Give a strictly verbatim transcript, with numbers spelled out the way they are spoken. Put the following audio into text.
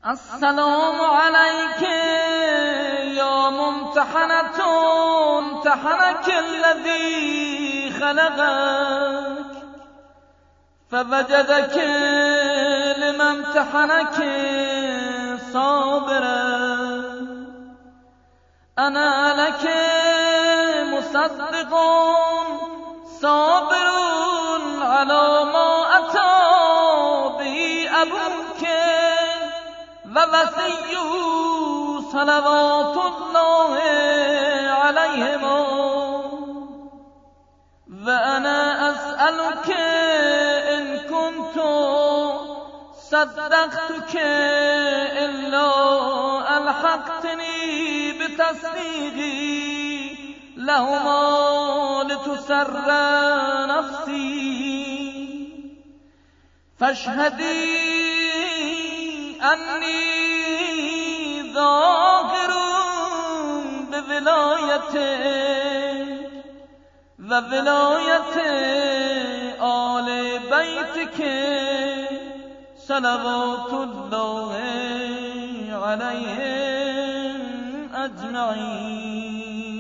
السلام عليك يا ممتحنة امتحنك الذي خلقك فوجدك لما امتحنك صابرا. أنا لك مصدق صابر على ما أتى به أبوك ووصي صلوات الله عليهما. وأنا أسألك إن كنت صدقتك إلا ألحقتني بتصديقي لهما لتسر نفسي. فاشهدي أني ظاهر بولايتك وولاية آل بيتك صلوات الله عليهم أجمعين.